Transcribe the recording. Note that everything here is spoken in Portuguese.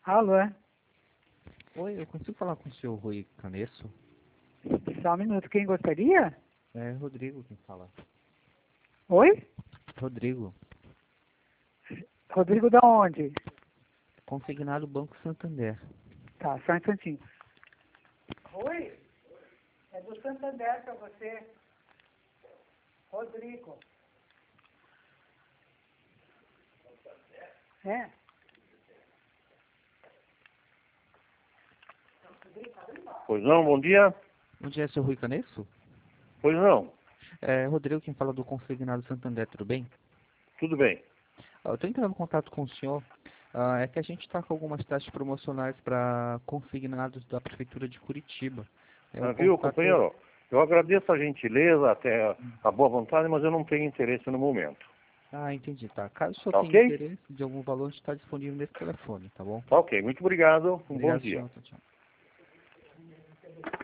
Alô? Oi, eu consigo falar com o senhor Rui Canesso? Só um minuto, quem gostaria? É Rodrigo quem fala. Oi? Rodrigo, Rodrigo da onde? consignado Banco Santander. Tá, só um instantinho. Oi? É do Santander pra você. Rodrigo. É? Pois não, bom dia. Bom dia, senhor Rui Canesso? Pois não, É Rodrigo quem fala do consignado Santander, tudo bem? tudo bem. Eu estou entrando em contato com o senhor. É que a gente está com algumas taxas promocionais para consignados da Prefeitura de Curitiba. O Viu, contato... companheiro? Eu agradeço a gentileza, até a boa vontade, mas eu não tenho interesse no momento. Ah, entendi, tá. Caso o senhor Tá tenha ok? interesse de algum valor, a gente está disponível nesse telefone, tá bom? Tá ok, muito obrigado, um bom Obrigado, dia. senhor. Tchau, tchau.